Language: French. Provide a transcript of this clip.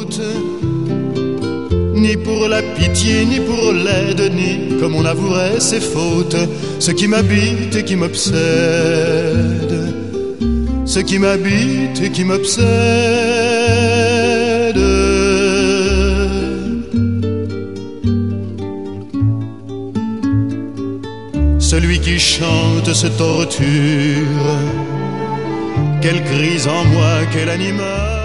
faute, ni pour la pitié, ni pour l'aide, ni comme on avouerait ses fautes. Ce qui m'habite et qui m'obsède, ce qui m'habite et qui m'obsède. Celui qui chante se torture, quelle crise en moi, quel animal.